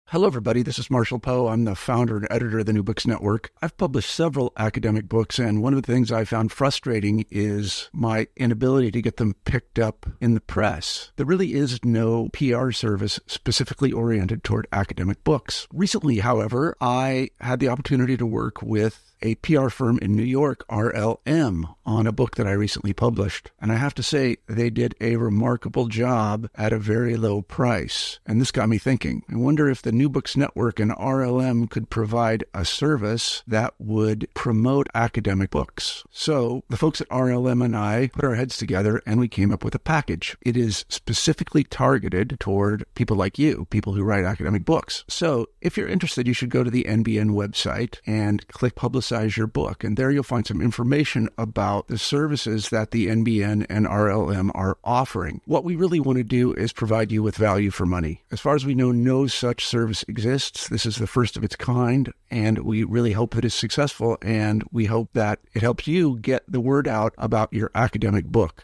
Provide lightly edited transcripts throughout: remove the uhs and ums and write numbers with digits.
Hello, everybody. This is Marshall Poe. I'm the founder and editor of the New Books Network. I've published several academic books, and one of the things I found frustrating is my inability to get them picked up in the press. There really is no PR service specifically oriented toward academic books. Recently, however, I had the opportunity to work with a PR firm in New York, RLM, on a book that I recently published. And I have to say, they did a remarkable job at a very low price. And this got me thinking. I wonder if the New Books Network and RLM could provide a service that would promote academic books. So the folks at RLM and I put our heads together and we came up with a package. It is specifically targeted toward people like you, people who write academic books. So if you're interested, you should go to the NBN website and click Publicize Your Book. And there you'll find some information about the services that the NBN and RLM are offering. What we really want to do is provide you with value for money. As far as we know, no such service exists. This is the first of its kind, and we really hope that it's successful, and we hope that it helps you get the word out about your academic book.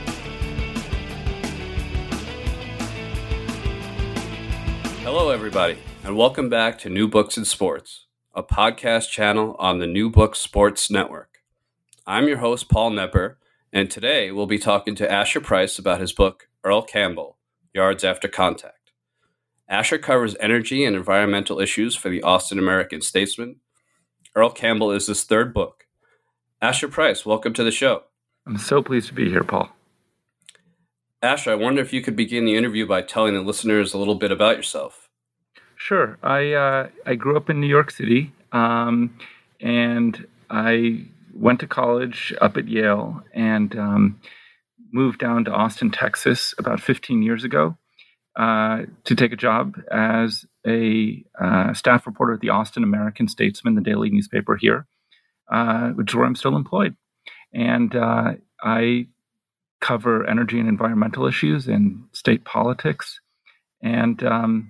Hello, everybody, and welcome back to New Books in Sports, a podcast channel on the New Books Sports Network. I'm your host, Paul Knepper, and today we'll be talking to Asher Price about his book, Earl Campbell, Yards After Contact. Asher covers energy and environmental issues for the Austin American-Statesman. Earl Campbell is his third book. Asher Price, welcome to the show. I'm so pleased to be here, Paul. Asher, I wonder if you could begin the interview by telling the listeners a little bit about yourself. Sure. I grew up in New York City, and I went to college up at Yale and moved down to Austin, Texas about 15 years ago to take a job as a staff reporter at the Austin American-Statesman, the daily newspaper here, which is where I'm still employed. And I cover energy and environmental issues and state politics, and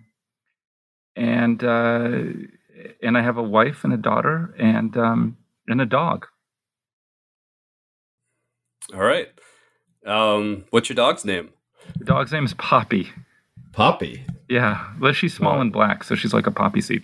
I have a wife and a daughter and a dog. All right. What's your dog's name? The dog's name is Poppy. Poppy? Yeah, but she's small and black, so she's like a poppy seed.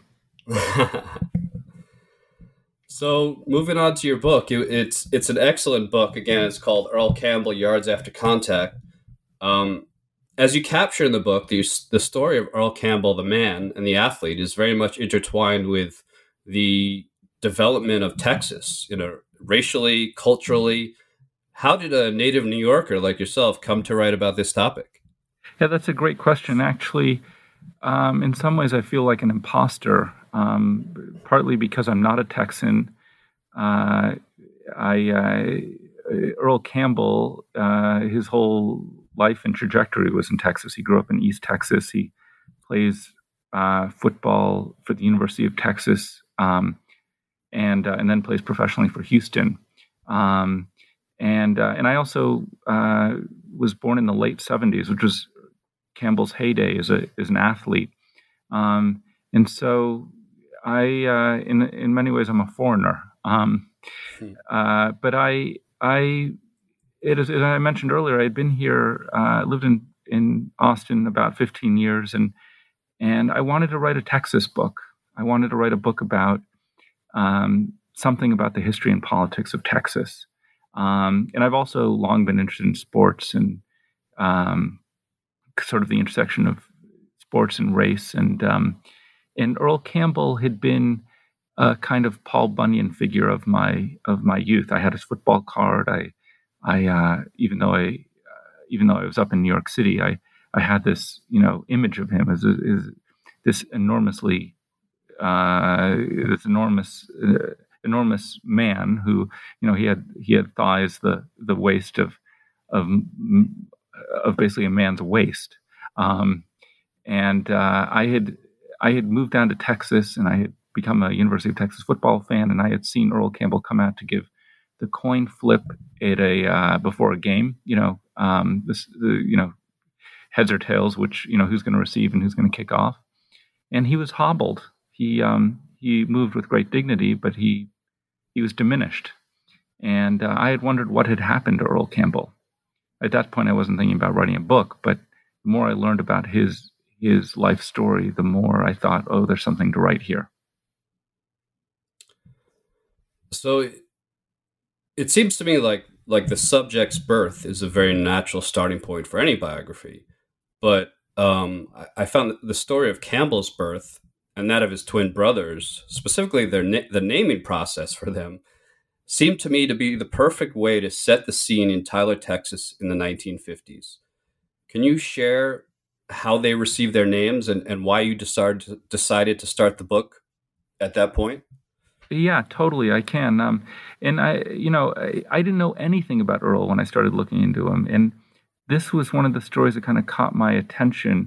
So moving on to your book, it's an excellent book. Again, it's called Earl Campbell, Yards After Contact. As you capture in the book, the story of Earl Campbell, the man and the athlete, is very much intertwined with the development of Texas, racially, culturally. How did a native New Yorker like yourself come to write about this topic? Yeah, that's a great question. Actually, in some ways, I feel like an imposter, partly because I'm not a Texan. Earl Campbell, his whole life and trajectory was in Texas. He grew up in East Texas. He plays football for the University of Texas, and then plays professionally for Houston. And I also was born in the late 70s, which was Campbell's heyday as an athlete. And so in many ways, I'm a foreigner. But as I mentioned earlier, I had been here, lived in Austin about 15 years, and I wanted to write a Texas book. I wanted to write a book about something about the history and politics of Texas. And I've also long been interested in sports and sort of the intersection of sports and race. And Earl Campbell had been a kind of Paul Bunyan figure of my youth. I had his football card. Even though I was up in New York City, I had this image of him as this enormous man who he had thighs the waist of basically a man's waist, and I had moved down to Texas, and I had become a University of Texas football fan, and I had seen Earl Campbell come out to give the coin flip at before a game. Heads or tails, which who's going to receive and who's going to kick off, and he was hobbled. He moved with great dignity, but he was diminished, and I had wondered what had happened to Earl Campbell. At that point, I wasn't thinking about writing a book, but the more I learned about his his life story, the more I thought, oh, there's something to write here. So it seems to me like the subject's birth is a very natural starting point for any biography. But I found the story of Campbell's birth and that of his twin brothers, specifically the naming process for them, seemed to me to be the perfect way to set the scene in Tyler, Texas in the 1950s. Can you share how they received their names and why you decided to start the book at that point? Yeah, totally. I can. And I didn't know anything about Earl when I started looking into him. And this was one of the stories that kind of caught my attention.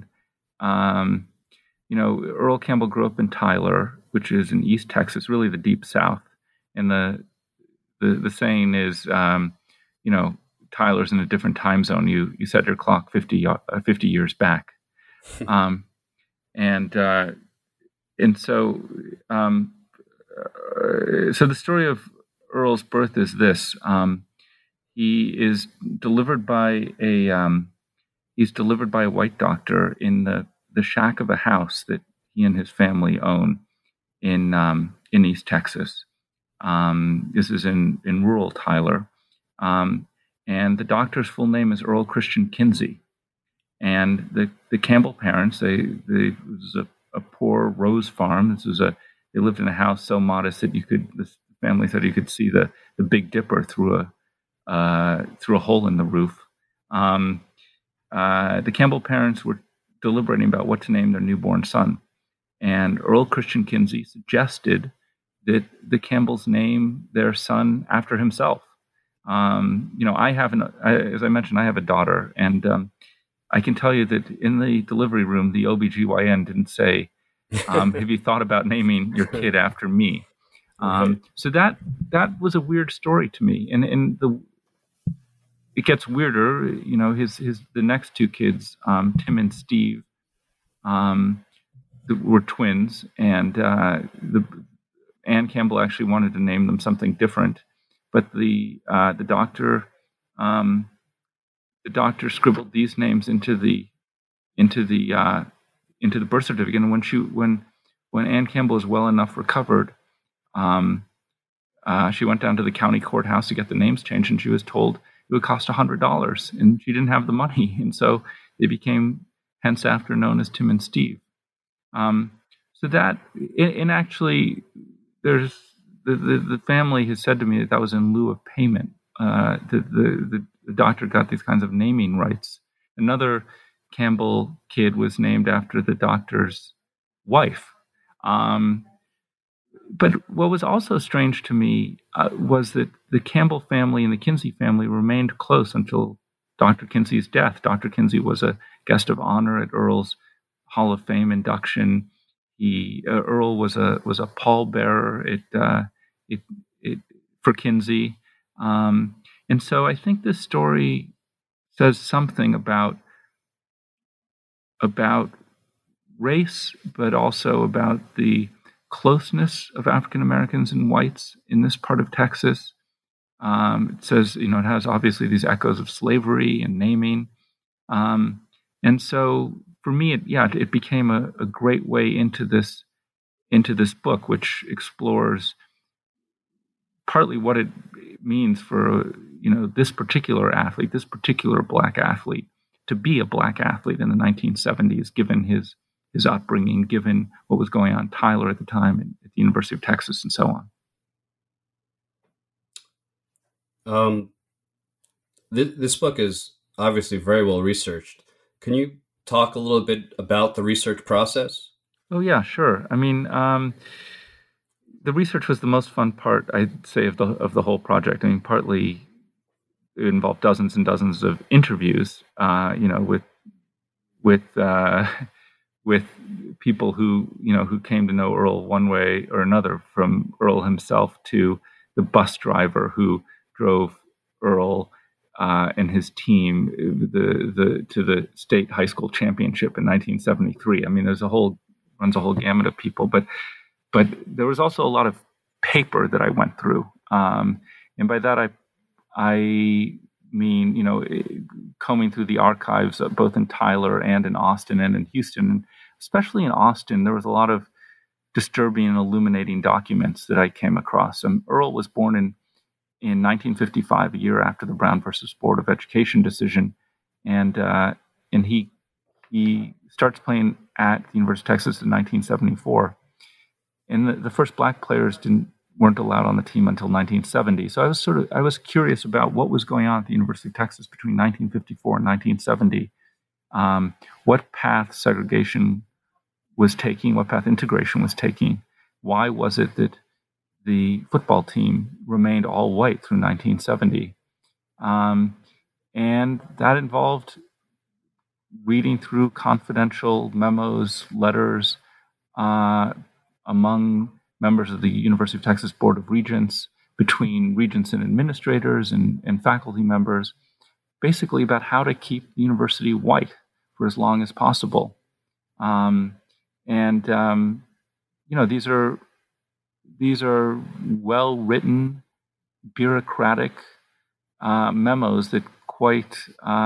Earl Campbell grew up in Tyler, which is in East Texas, really the deep South. And the saying is, Tyler's in a different time zone. You set your clock 50 years back. So the story of Earl's birth is this. He is delivered by a white doctor in the shack of a house that he and his family own in East Texas. This is in rural Tyler. And the doctor's full name is Earl Christian Kinsey. And the Campbell parents, it was a poor rose farm. They lived in a house so modest that the family said you could see the Big Dipper through a hole in the roof. The Campbell parents were deliberating about what to name their newborn son. And Earl Christian Kinsey suggested that the Campbells name their son after himself. As I mentioned, I have a daughter, and I can tell you that in the delivery room, the OBGYN didn't say, have you thought about naming your kid after me? Right. So that was a weird story to me. And it gets weirder. The next two kids, Tim and Steve, were twins, and Anne Campbell actually wanted to name them something different, but the doctor scribbled these names into the birth certificate. And when Anne Campbell was well enough recovered, she went down to the county courthouse to get the names changed, and she was told it would cost $100, and she didn't have the money, and so they became henceafter known as Tim and Steve. So that, and actually, there's the family has said to me that was in lieu of payment. The doctor got these kinds of naming rights. Another Campbell kid was named after the doctor's wife. But what was also strange to me was that the Campbell family and the Kinsey family remained close until Dr. Kinsey's death. Dr. Kinsey was a guest of honor at Earl's Hall of Fame induction. Earl was a pallbearer for Kinsey, and so I think this story says something about race, but also about the closeness of African Americans and whites in this part of Texas. It says, it has obviously these echoes of slavery and naming, and so for me, it became a great way into this book, which explores partly what it means for this particular athlete, this particular Black athlete, to be a Black athlete in the 1970s, given his upbringing, given what was going on in Tyler at the time and at the University of Texas, and so on. This book is obviously very well researched. Can you talk a little bit about the research process? Oh yeah, sure. I mean, the research was the most fun part, I'd say, of the whole project. I mean, partly it involved dozens and dozens of interviews, with people who came to know Earl one way or another, from Earl himself to the bus driver who drove Earl and his team to the state high school championship in 1973. I mean, runs a whole gamut of people, but there was also a lot of paper that I went through, and by that I mean, combing through the archives both in Tyler and in Austin and in Houston, and especially in Austin, there was a lot of disturbing and illuminating documents that I came across. Earl was born in 1955, a year after the Brown versus Board of Education decision, and he starts playing at the University of Texas in 1974. And the first black players weren't allowed on the team until 1970. So I was curious about what was going on at the University of Texas between 1954 and 1970. What path segregation was taking, what path integration was taking. Why was it that the football team remained all white through 1970? And that involved reading through confidential memos, letters among members of the University of Texas Board of Regents, between regents and administrators and faculty members, basically about how to keep the university white for as long as possible. These are well-written, bureaucratic memos that quite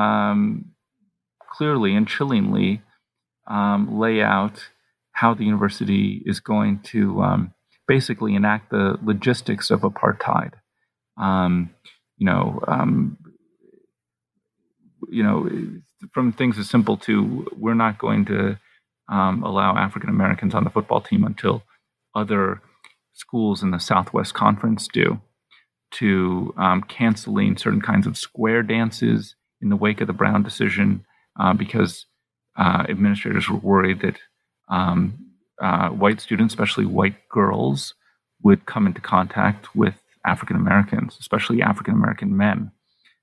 clearly and chillingly lay out how the university is going to basically enact the logistics of apartheid. From things as simple to, we're not going to allow African Americans on the football team until other schools in the Southwest Conference do, to canceling certain kinds of square dances in the wake of the Brown decision because administrators were worried that white students, especially white girls, would come into contact with African Americans, especially African American men.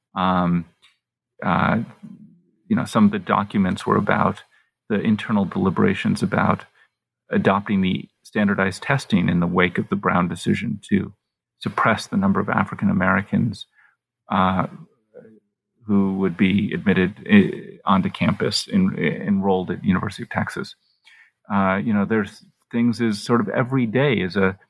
Some of the documents were about the internal deliberations about adopting the standardized testing in the wake of the Brown decision to suppress the number of African Americans who would be admitted onto campus enrolled at the University of Texas. There's things as sort of every day as the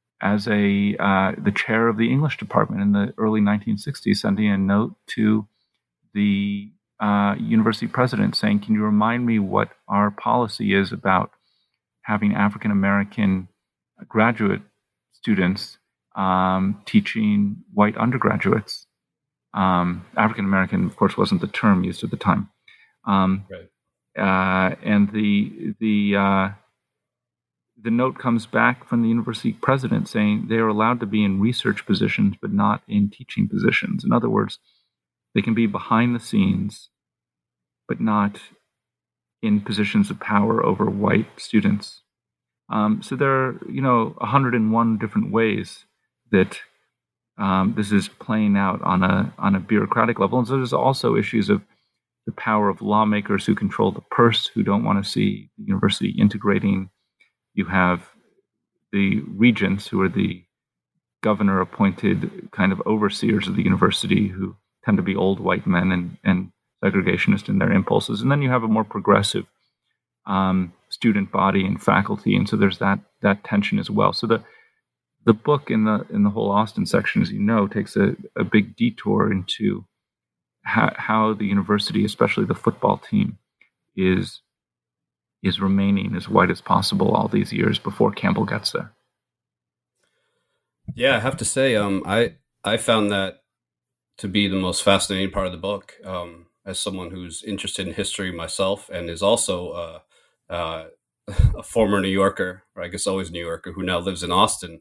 chair of the English department in the early 1960s sending a note to the university president saying, "Can you remind me what our policy is about having African American graduate students teaching white undergraduates?" African American, of course, wasn't the term used at the time. Right. And the note comes back from the university president saying they are allowed to be in research positions, but not in teaching positions. In other words, they can be behind the scenes, but not in positions of power over white students. So there are, 101 different ways that this is playing out on a bureaucratic level. And so there's also issues of the power of lawmakers who control the purse, who don't want to see the university integrating. You have the regents, who are the governor-appointed kind of overseers of the university, who tend to be old white men and segregationist in their impulses. And then you have a more progressive student body and faculty, and so there's that tension as well. So the book in the whole Austin section, as you know, takes a big detour into how the university, especially the football team, is remaining as white as possible all these years before Campbell gets there. Yeah, I have to say, I found that to be the most fascinating part of the book. As someone who's interested in history myself, and is also a former New Yorker, or I guess always New Yorker, who now lives in Austin.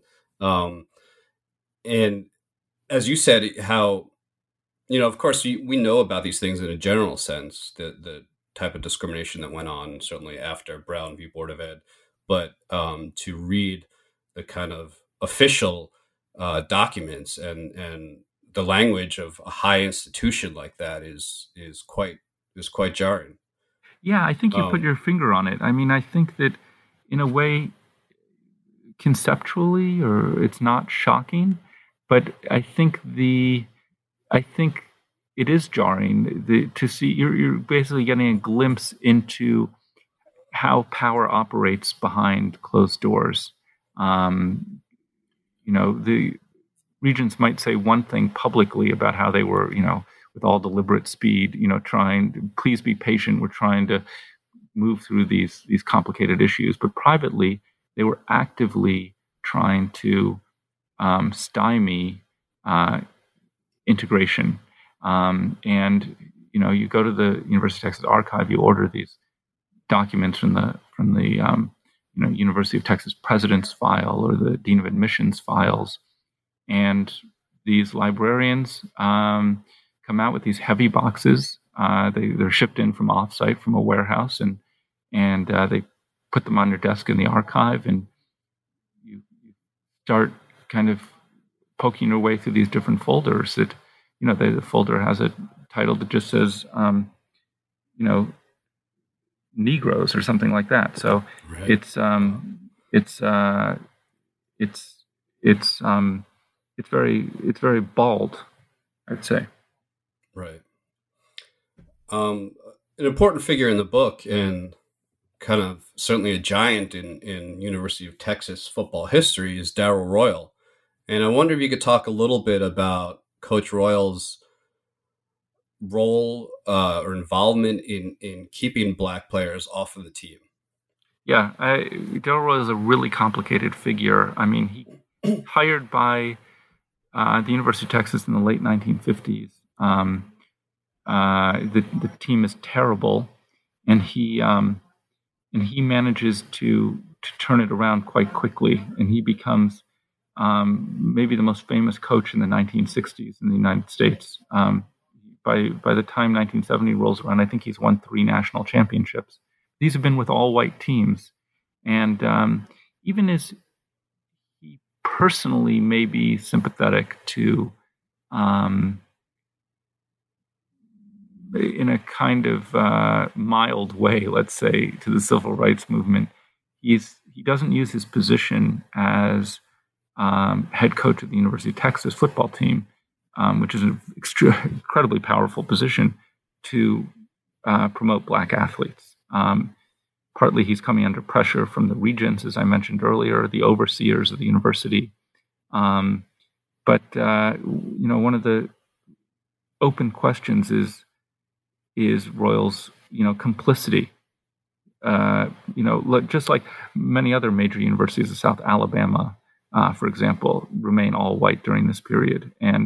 And as you said, how, of course, we know about these things in a general sense, the type of discrimination that went on, certainly after Brown v. Board of Ed, but to read the kind of official documents and the language of a high institution like that is quite jarring. Yeah, I think you put your finger on it. I mean, I think that in a way, conceptually, or it's not shocking, but I think it is jarring to see you're basically getting a glimpse into how power operates behind closed doors. The regents might say one thing publicly about how they were, with all deliberate speed, please be patient. We're trying to move through these complicated issues. But privately, they were actively trying to stymie integration. And you go to the University of Texas archive, you order these documents from the University of Texas president's file or the dean of admissions files, and these librarians come out with these heavy boxes. They're shipped in from offsite from a warehouse, and they put them on your desk in the archive, and you start kind of poking your way through these different folders. That the folder has a title that just says Negroes or something like that. So right. It's very bald, I'd say. Right. An important figure in the book, and kind of certainly a giant in University of Texas football history, is Darrell Royal. And I wonder if you could talk a little bit about Coach Royal's role or involvement in keeping Black players off of the team. Yeah, Darrell Royal is a really complicated figure. I mean, he hired by the University of Texas in the late 1950s. The team is terrible, and he manages to turn it around quite quickly, and he becomes maybe the most famous coach in the 1960s in the United States. By the time 1970 rolls around, I think he's won 3 national championships. These have been with all-white teams, and even as he personally may be sympathetic to, in a kind of mild way, let's say, to the civil rights movement, he doesn't use his position as head coach of the University of Texas football team, which is an incredibly powerful position, to promote Black athletes. Partly he's coming under pressure from the regents, as I mentioned earlier, the overseers of the university. But one of the open questions is Royal's, complicity. Just like many other major universities of South Alabama, for example, remain all white during this period, and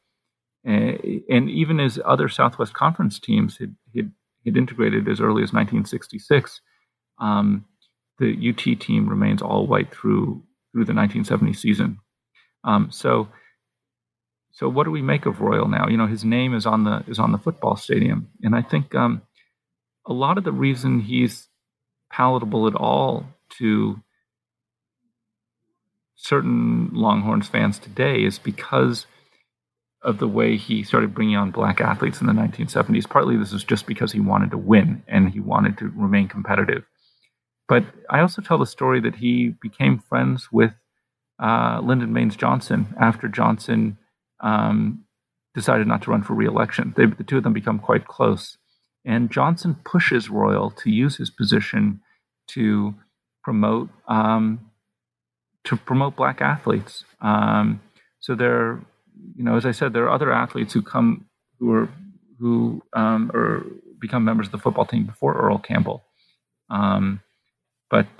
even as other Southwest Conference teams had integrated as early as 1966, the UT team remains all white through the 1970 season. So what do we make of Royal now? His name is on the football stadium, and I think a lot of the reason he's palatable at all to certain Longhorns fans today is because of the way he started bringing on Black athletes in the 1970s. Partly this is just because he wanted to win and he wanted to remain competitive. But I also tell the story that he became friends with Lyndon Baines Johnson after Johnson decided not to run for re-election. The two of them become quite close. And Johnson pushes Royal to use his position to promote Black athletes. So there, as I said, there are other athletes who become members of the football team before Earl Campbell. But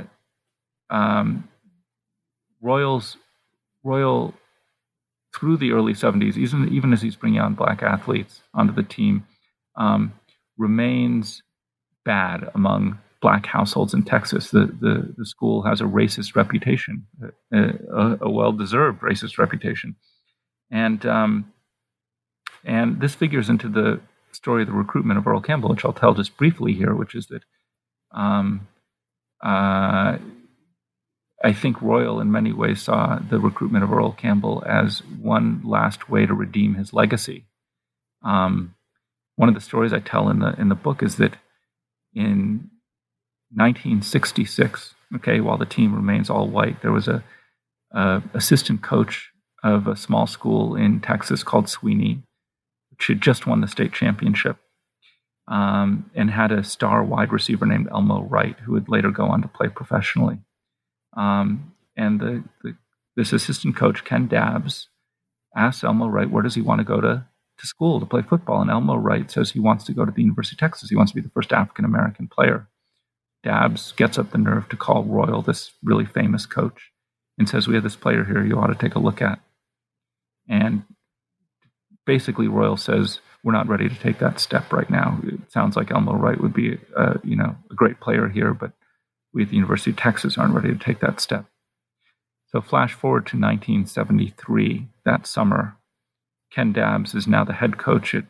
Royal through the early 70s, even as he's bringing on Black athletes onto the team, remains bad among Black households in Texas. The school has a racist reputation, a well-deserved racist reputation, and this figures into the story of the recruitment of Earl Campbell, which I'll tell just briefly here, which is that I think Royal in many ways saw the recruitment of Earl Campbell as one last way to redeem his legacy. One of the stories I tell in the book is that in 1966, while the team remains all white, there was a assistant coach of a small school in Texas called Sweeney, which had just won the state championship, and had a star wide receiver named Elmo Wright, who would later go on to play professionally. And this assistant coach, Ken Dabbs, asks Elmo Wright, where does he want to go to to school to play football. And Elmo Wright says he wants to go to the University of Texas. He wants to be the first African-American player. Dabbs gets up the nerve to call Royal, this really famous coach, and says, we have this player here you ought to take a look at. And basically Royal says, we're not ready to take that step right now. It sounds like Elmo Wright would be a great player here, but we at the University of Texas aren't ready to take that step. So flash forward to 1973, that summer, Ken Dabbs is now the head coach at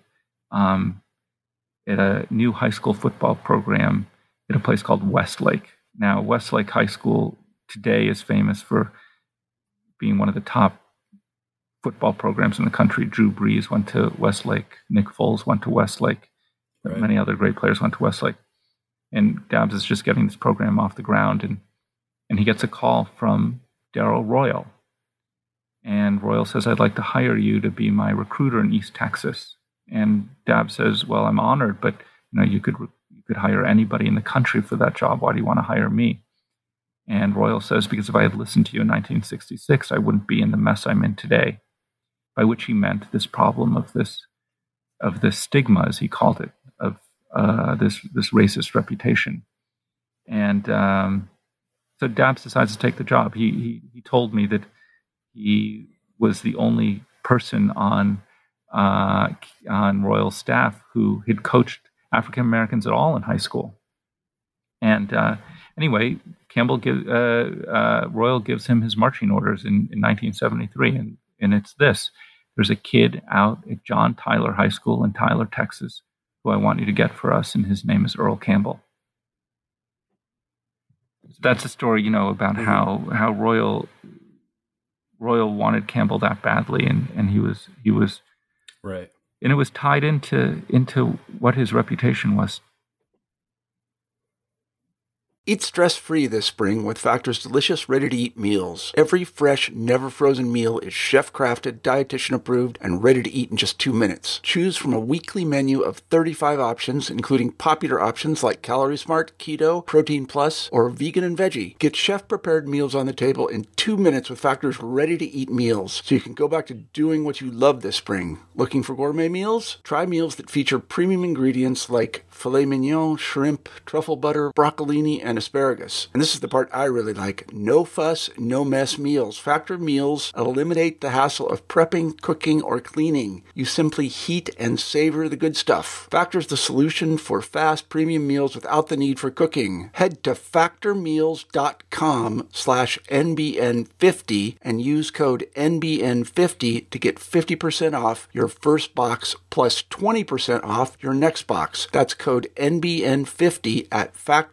a new high school football program at a place called Westlake. Now, Westlake High School today is famous for being one of the top football programs in the country. Drew Brees went to Westlake. Nick Foles went to Westlake. Right. Many other great players went to Westlake. And Dabbs is just getting this program off the ground. And he gets a call from Darrell Royal. And Royal says, I'd like to hire you to be my recruiter in East Texas. And Dabbs says, well, I'm honored, but you could hire anybody in the country for that job. Why do you want to hire me? And Royal says, because if I had listened to you in 1966, I wouldn't be in the mess I'm in today. By which he meant this problem of this stigma, as he called it, of this racist reputation. And so Dabbs decides to take the job. He told me that he was the only person on Royal's staff who had coached African Americans at all in high school. And anyway, Royal gives him his marching orders in 1973, and it's this. There's a kid out at John Tyler High School in Tyler, Texas, who I want you to get for us, and his name is Earl Campbell. So that's a story, about how Royal wanted Campbell that badly, and he was right, and it was tied into what his reputation was. Eat stress-free this spring with Factor's delicious, ready-to-eat meals. Every fresh, never-frozen meal is chef-crafted, dietitian-approved, and ready to eat in just 2 minutes. Choose from a weekly menu of 35 options, including popular options like Calorie Smart, Keto, Protein Plus, or Vegan and Veggie. Get chef-prepared meals on the table in 2 minutes with Factor's ready-to-eat meals, so you can go back to doing what you love this spring. Looking for gourmet meals? Try meals that feature premium ingredients like filet mignon, shrimp, truffle butter, broccolini, and asparagus. And this is the part I really like. No fuss, no mess meals. Factor meals eliminate the hassle of prepping, cooking, or cleaning. You simply heat and savor the good stuff. Factor's the solution for fast premium meals without the need for cooking. Head to factormeals.com/NBN50 and use code NBN50 to get 50% off your first box plus 20% off your next box. That's code NBN50 at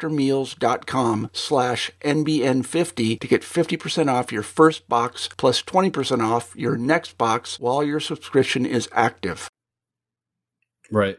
factormeals.com/NBN50 to get 50% off your first box plus 20% off your next box while your subscription is active. Right.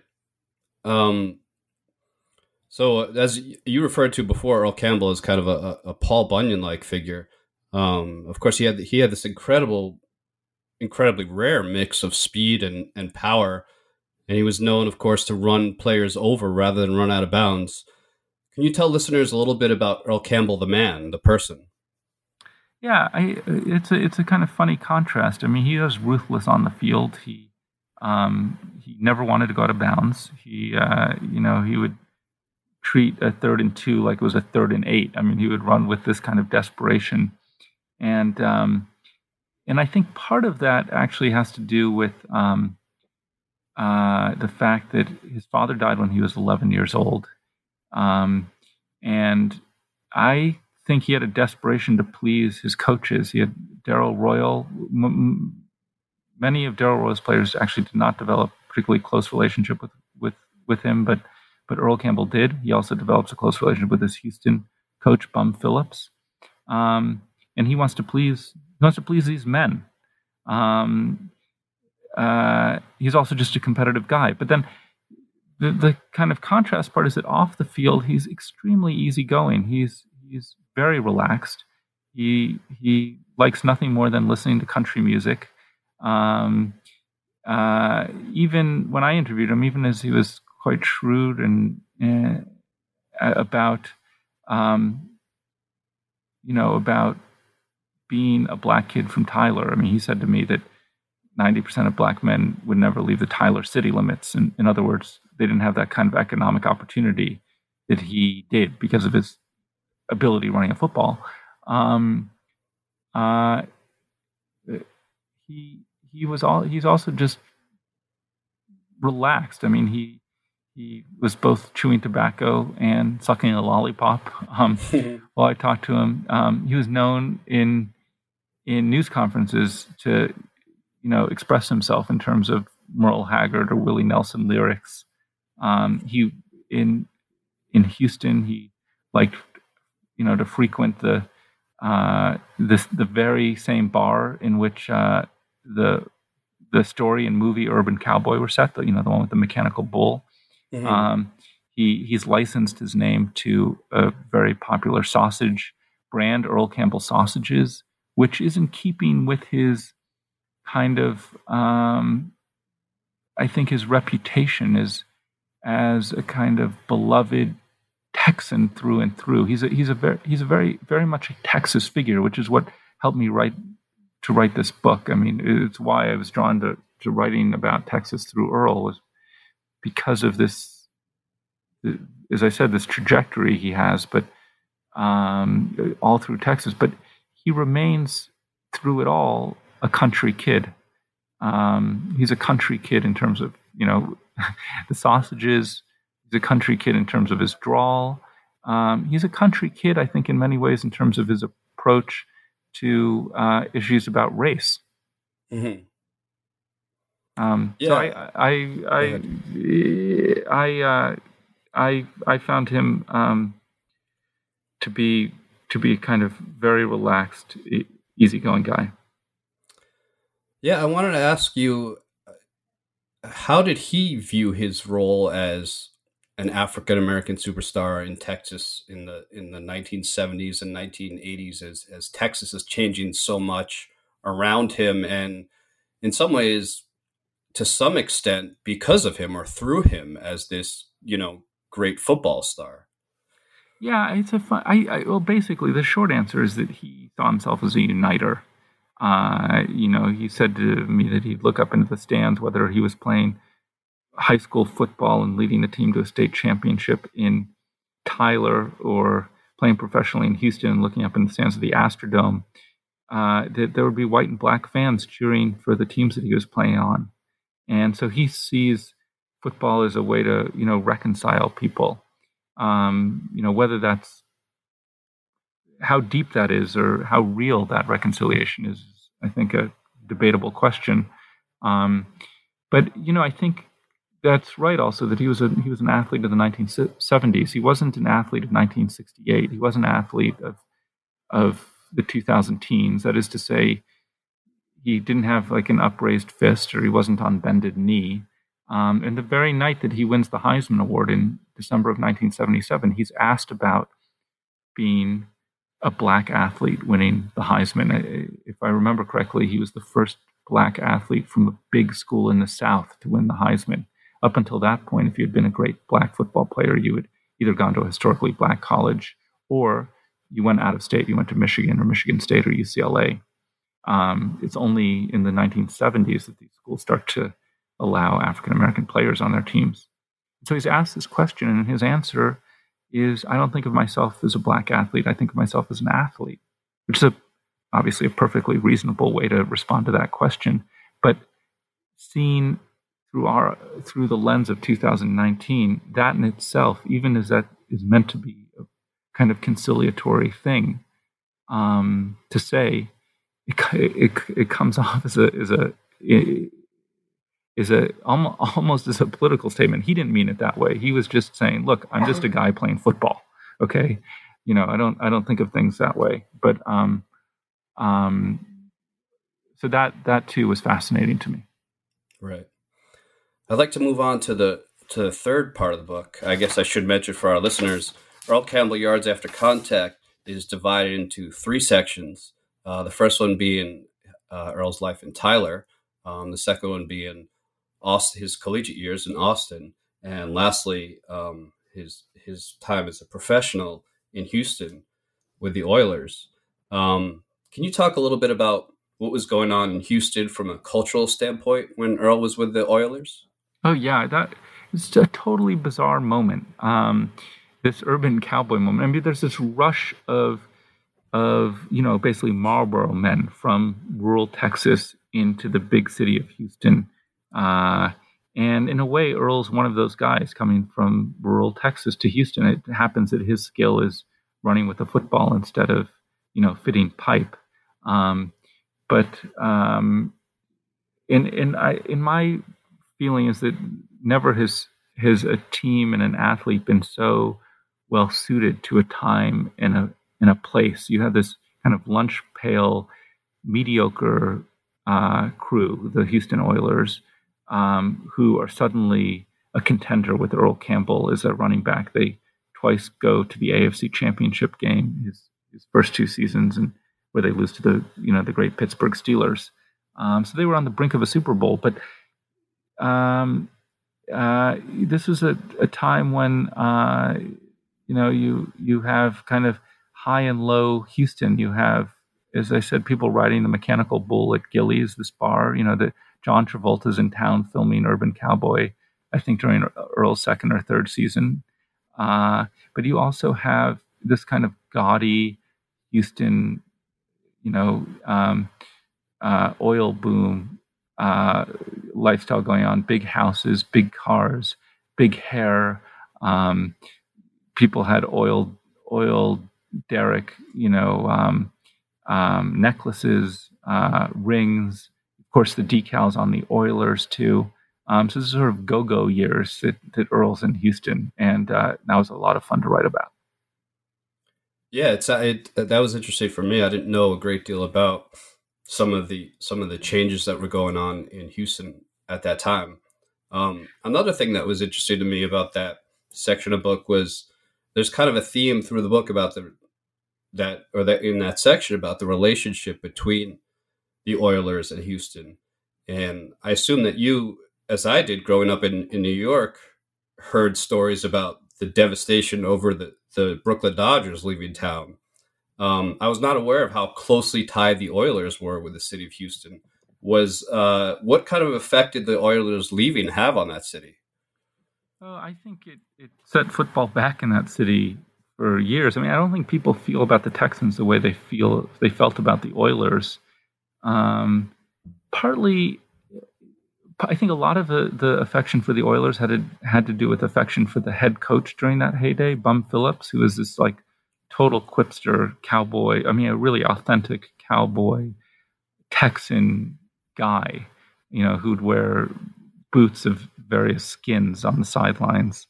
So as you referred to before, Earl Campbell is kind of a Paul Bunyan-like figure. Of course, he had this incredibly rare mix of speed and power, and he was known, of course, to run players over rather than run out of bounds. Can you tell listeners a little bit about Earl Campbell, the man, the person? Yeah, it's a kind of funny contrast. I mean, he was ruthless on the field. He never wanted to go out of bounds. He would treat a 3rd and 2 like it was a 3rd and 8. I mean, he would run with this kind of desperation, and I think part of that actually has to do with the fact that his father died when he was 11 years old. And I think he had a desperation to please his coaches. He had Darrell Royal. Many of Darrell Royal's players actually did not develop a particularly close relationship with him, but Earl Campbell did. He also develops a close relationship with his Houston coach, Bum Phillips. And he wants to please these men. He's also just a competitive guy. But then the kind of contrast part is that off the field, he's extremely easygoing. He's very relaxed. He likes nothing more than listening to country music. Even when I interviewed him, even as he was quite shrewd and about being a black kid from Tyler. I mean, he said to me that 90% of black men would never leave the Tyler city limits. In other words, they didn't have that kind of economic opportunity that he did because of his ability running a football. He's also just relaxed. I mean, he was both chewing tobacco and sucking a lollipop while I talked to him. He was known in news conferences to, express himself in terms of Merle Haggard or Willie Nelson lyrics. He in Houston, he liked, to frequent the very same bar in which the story and movie Urban Cowboy were set. The one with the mechanical bull. Mm-hmm. He's licensed his name to a very popular sausage brand, Earl Campbell Sausages, which is in keeping with his kind of, I think, his reputation as a kind of beloved Texan through and through. He's a very, very much a Texas figure, which is what helped me write this book. I mean, it's why I was drawn to writing about Texas through Earl, was because of this, as I said, this trajectory he has, but all through Texas. But he remains through it all a country kid. He's a country kid in terms of, the sausages. He's a country kid in terms of his drawl. He's a country kid, I think, in many ways in terms of his approach to issues about race. Mm-hmm. So I found him to be kind of very relaxed, easygoing guy. Yeah, I wanted to ask you, how did he view his role as an African American superstar in Texas in the 1970s and 1980s, as Texas is changing so much around him, and in some ways, to some extent, because of him or through him, as this great football star? Yeah, it's a fun. Well, basically, the short answer is that he saw himself as a uniter. He said to me that he'd look up into the stands, whether he was playing high school football and leading a team to a state championship in Tyler or playing professionally in Houston and looking up in the stands of the Astrodome, that there would be white and black fans cheering for the teams that he was playing on. And so he sees football as a way to, reconcile people. Whether that's how deep that is or how real that reconciliation is, I think, a debatable question. But I think that's right also, that he was an athlete of the 1970s. He wasn't an athlete of 1968. He was an athlete of the 2000 teens. That is to say, he didn't have like an upraised fist, or he wasn't on bended knee. And the very night that he wins the Heisman Award in December of 1977, he's asked about being a black athlete winning the Heisman. If I remember correctly, he was the first black athlete from a big school in the South to win the Heisman. Up until that point, if you had been a great black football player, you had either gone to a historically black college or you went out of state. You went to Michigan or Michigan State or UCLA. It's only in the 1970s that these schools start to allow African-American players on their teams. So he's asked this question, and his answer is, I don't think of myself as a black athlete. I think of myself as an athlete, which is obviously a perfectly reasonable way to respond to that question. But seen through the lens of 2019, that in itself, even as that is meant to be a kind of conciliatory thing to say, it comes off almost as a political statement. He didn't mean it that way. He was just saying, "Look, I'm just a guy playing football. Okay, I don't think of things that way." But so that too was fascinating to me. Right. I'd like to move on to the third part of the book. I guess I should mention for our listeners, Earl Campbell Yards After Contact is divided into 3 sections. The first one being Earl's life in Tyler. The second one being his collegiate years in Austin. And lastly, his time as a professional in Houston with the Oilers. Can you talk a little bit about what was going on in Houston from a cultural standpoint when Earl was with the Oilers? Oh yeah, that it's a totally bizarre moment. This urban cowboy moment. I mean, there's this rush of basically Marlboro men from rural Texas into the big city of Houston. And in a way, Earl's one of those guys coming from rural Texas to Houston. It happens that his skill is running with a football instead of, fitting pipe. But in my feeling is that never has a team and an athlete been so well suited to a time and a place. You have this kind of lunch pail, mediocre crew, the Houston Oilers, who are suddenly a contender with Earl Campbell as a running back. They twice go to the AFC Championship game, his first two seasons, and where they lose to the great Pittsburgh Steelers. So they were on the brink of a Super Bowl, but this was a time when you have kind of high and low Houston. You have, as I said, people riding the mechanical bull at Gilley's, this bar. That John Travolta's in town filming Urban Cowboy, I think during Earl's second or third season. But you also have this kind of gaudy Houston, oil boom lifestyle going on. Big houses, big cars, big hair. People had oil derrick, necklaces, rings. Of course, the decals on the Oilers too. So this is sort of go-go years that Earl's in Houston, and that was a lot of fun to write about. Yeah, that was interesting for me. I didn't know a great deal about some of the changes that were going on in Houston at that time. Another thing that was interesting to me about that section of book was there's kind of a theme through the book about in that section about the relationship between the Oilers and Houston. And I assume that you, as I did growing up in New York, heard stories about the devastation over the Brooklyn Dodgers leaving town. I was not aware of how closely tied the Oilers were with the city of Houston. What kind of effect did the Oilers leaving have on that city? I think it set football back in that city for years. I mean, I don't think people feel about the Texans the way they felt about the Oilers. Partly, I think a lot of the affection for the Oilers had to do with affection for the head coach during that heyday, Bum Phillips, who was this like total quipster cowboy. I mean, a really authentic cowboy Texan guy, who'd wear boots of various skins on the sidelines,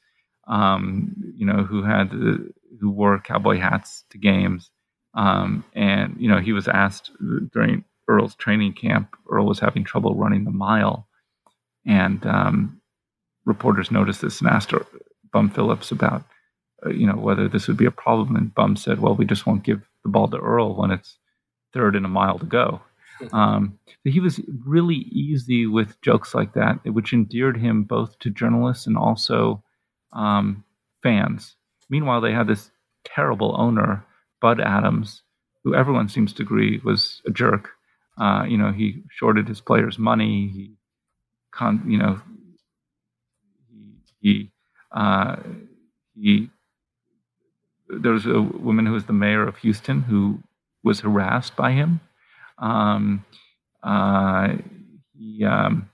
who wore cowboy hats to games. And he was asked during Earl's training camp, Earl was having trouble running the mile. And reporters noticed this and asked Bum Phillips about, whether this would be a problem. And Bum said, well, we just won't give the ball to Earl when it's third and a mile to go. So he was really easy with jokes like that, which endeared him both to journalists and also fans. Meanwhile, they had this terrible owner, Bud Adams, who everyone seems to agree was a jerk. He shorted his players' money. There was a woman who was the mayor of Houston who was harassed by him. He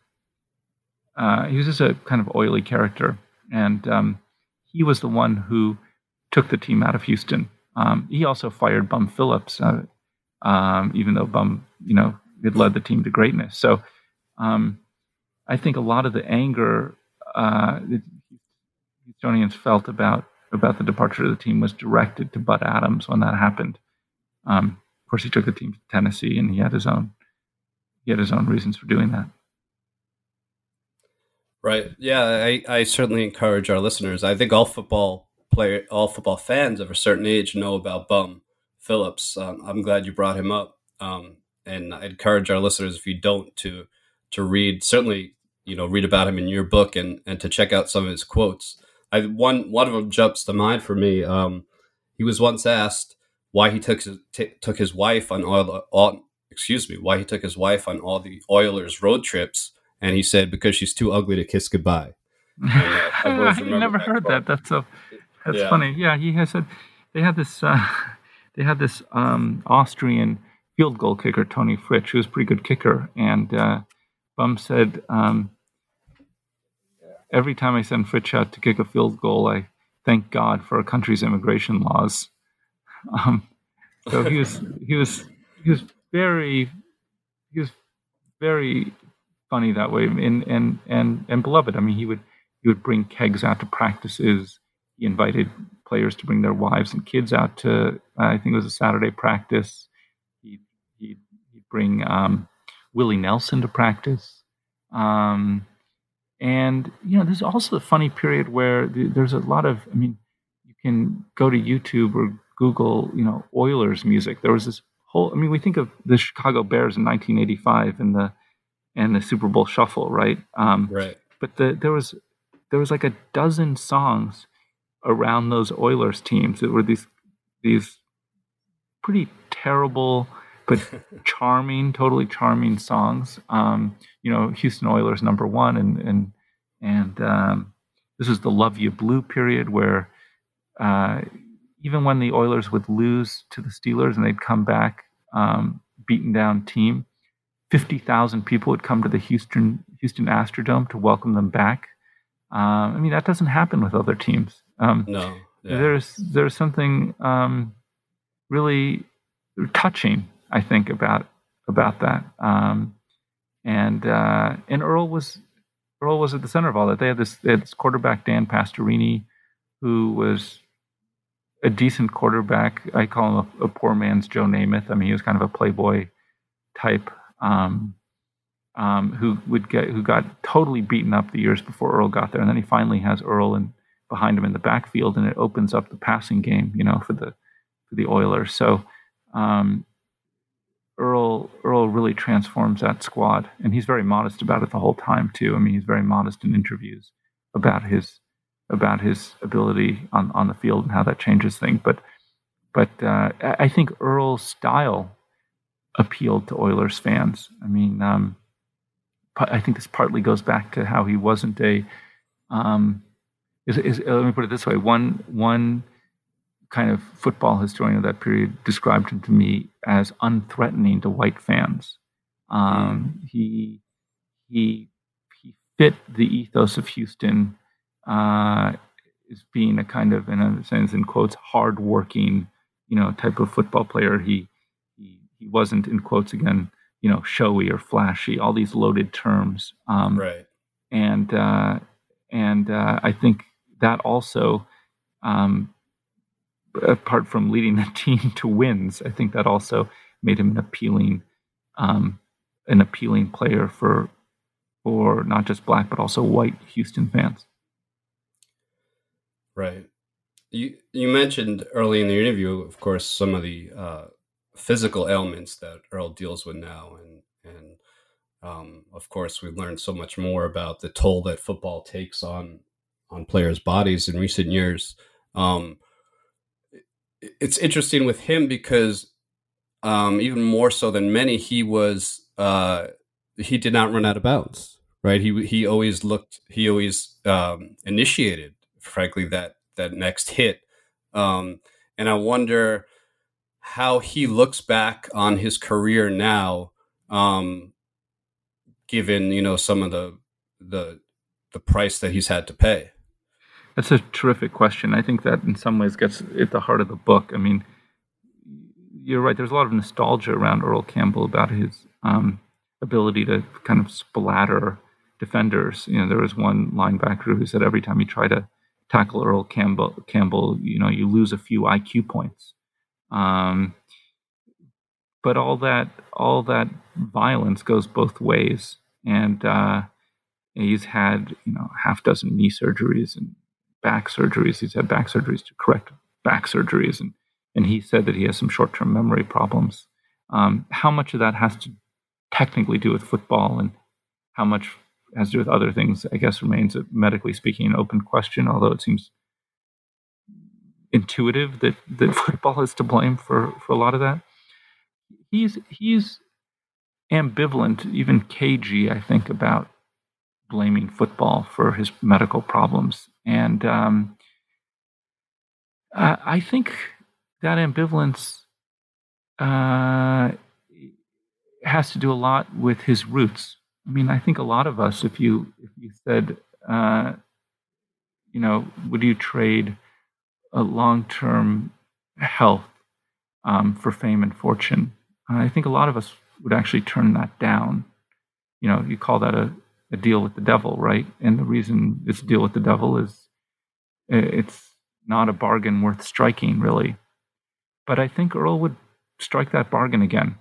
was just a kind of oily character, and he was the one who took the team out of Houston. He also fired Bum Phillips, even though Bum, had led the team to greatness. So I think a lot of the anger that Houstonians felt about the departure of the team was directed to Bud Adams when that happened. Of course, he took the team to Tennessee, and he had his own reasons for doing that. Right. Yeah, I certainly encourage our listeners. I think all football fans of a certain age know about Bum Phillips. I'm glad you brought him up. And I encourage our listeners, if you don't, to read, certainly, read about him in your book and to check out some of his quotes. One of them jumps to mind for me. He was once asked why he took his wife on why he took his wife on all the Oilers road trips, and he said because she's too ugly to kiss goodbye. And, I've always I never heard that. That's funny. Yeah, he has said they had this Austrian field goal kicker, Tony Fritsch, who was a pretty good kicker, and Bum said, every time I send Fritsch out to kick a field goal, I thank God for our country's immigration laws. So he was very funny that way, and beloved. I mean, he would bring kegs out to practices. He invited players to bring their wives and kids out to, I think it was a Saturday practice. He'd bring Willie Nelson to practice. And, there's also a funny period where there's a lot of, I mean, you can go to YouTube or Google, Oilers music. There was this whole, I mean, we think of the Chicago Bears in 1985 and the Super Bowl Shuffle, right? Right. But there was like a dozen songs around those Oilers teams that were these pretty terrible but totally charming songs. Houston Oilers #1, and this is the Love You Blue period where even when the Oilers would lose to the Steelers and they'd come back beaten down team, 50,000 people would come to the Houston Astrodome to welcome them back. I mean, that doesn't happen with other teams. No. Yeah. There's something really touching, I think, about that. And Earl was at the center of all that. They had this quarterback, Dan Pastorini, who was a decent quarterback. I call him a poor man's Joe Namath. I mean, he was kind of a playboy type. Who got totally beaten up the years before Earl got there, and then he finally has Earl behind him in the backfield, and it opens up the passing game, for the Oilers. So Earl really transforms that squad, and he's very modest about it the whole time too. I mean, he's very modest in interviews about his ability on the field and how that changes things. But I think Earl's style appealed to Oilers fans. I mean, I think this partly goes back to how he wasn't a. Let me put it this way: one kind of football historian of that period described him to me as unthreatening to white fans. He fit the ethos of Houston as being a kind of, in a sense, in quotes, hardworking, type of football player. He wasn't, in quotes again, showy or flashy, all these loaded terms. Right. And I think that also, apart from leading the team to wins, I think that also made him an appealing player for not just black but also white Houston fans. Right. You mentioned early in the interview, of course, some of the physical ailments that Earl deals with now, and of course, we've learned so much more about the toll that football takes on players' bodies in recent years. It's interesting with him because even more so than many, he did not run out of bounds, right? He always initiated, frankly, that next hit, and I wonder how he looks back on his career now, given some of the price that he's had to pay. That's a terrific question. I think that in some ways gets at the heart of the book. I mean, you're right. There's a lot of nostalgia around Earl Campbell about his ability to kind of splatter defenders. There was one linebacker who said every time you try to tackle Earl Campbell, you lose a few IQ points. But all that violence goes both ways, and he's had half dozen knee surgeries and back surgeries. He's had back surgeries to correct back surgeries, and he said that he has some short-term memory problems. How much of that has to technically do with football, and how much has to do with other things, I guess, remains, medically speaking, an open question. Although it seems intuitive that football is to blame for a lot of that. He's ambivalent, even cagey, I think, about blaming football for his medical problems. And I think that ambivalence has to do a lot with his roots. I mean, I think a lot of us, if you said, would you trade a long-term health for fame and fortune? I think a lot of us would actually turn that down. You call that a deal with the devil, right? And the reason it's a deal with the devil is it's not a bargain worth striking, really. But I think Earl would strike that bargain again.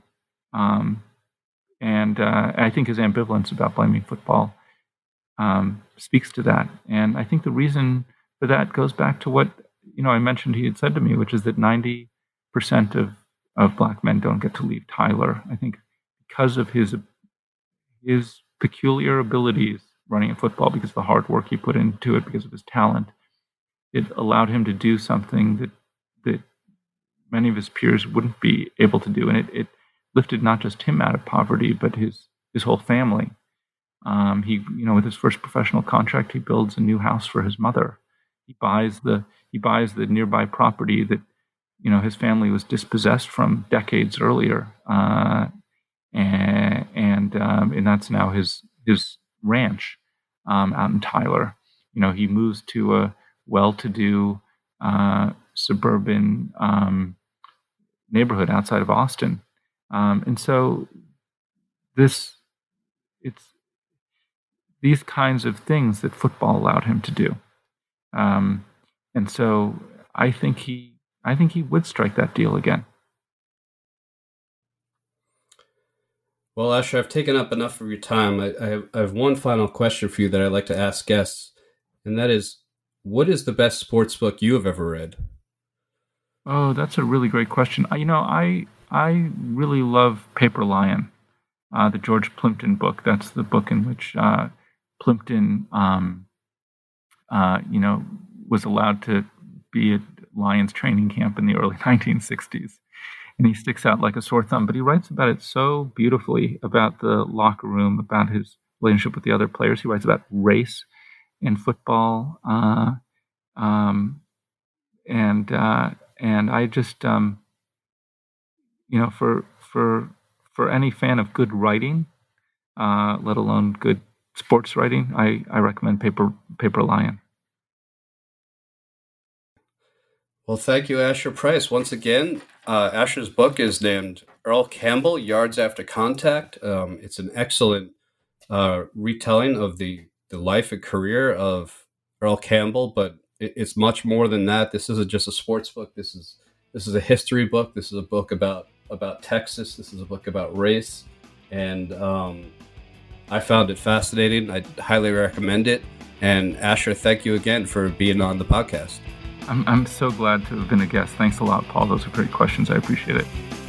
And I think his ambivalence about blaming football speaks to that. And I think the reason for that goes back to what I mentioned he had said to me, which is that 90% of Black men don't get to leave Tyler. I think because of his peculiar abilities running a football, because of the hard work he put into it, because of his talent, it allowed him to do something that many of his peers wouldn't be able to do. And it lifted not just him out of poverty, but his whole family. He, with his first professional contract, he builds a new house for his mother. He buys the nearby property that, his family was dispossessed from decades earlier. And that's now his ranch out in Tyler. He moves to a well-to-do suburban neighborhood outside of Austin. And so it's these kinds of things that football allowed him to do. And so I think he would strike that deal again. Well, Asher, I've taken up enough of your time. I have one final question for you that I'd like to ask guests, and that is, what is the best sports book you have ever read? Oh, that's a really great question. I really love Paper Lion, the George Plimpton book. That's the book in which Plimpton, was allowed to be at Lions training camp in the early 1960s. And he sticks out like a sore thumb, but he writes about it so beautifully, about the locker room, about his relationship with the other players. He writes about race in football. And I just, for any fan of good writing, let alone good sports writing, I recommend Paper Lion. Well, thank you, Asher Price. Once again, Asher's book is named Earl Campbell, Yards After Contact. It's an excellent retelling of the life and career of Earl Campbell, but it's much more than that. This isn't just a sports book. This is a history book. This is a book about Texas. This is a book about race. And I found it fascinating. I highly recommend it. And Asher, thank you again for being on the podcast. I'm so glad to have been a guest. Thanks a lot, Paul. Those are great questions. I appreciate it.